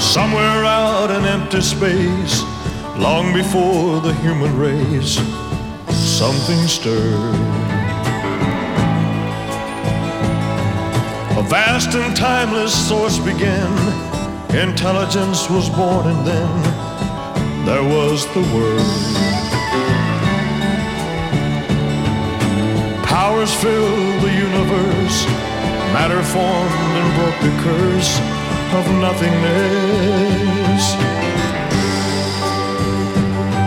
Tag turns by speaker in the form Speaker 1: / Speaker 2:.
Speaker 1: Somewhere out in empty space, long before the human race, something stirred. A vast and timeless source began. Intelligence was born, and then there was the Word. Powers filled the universe. Matter formed and broke the curse of nothingness.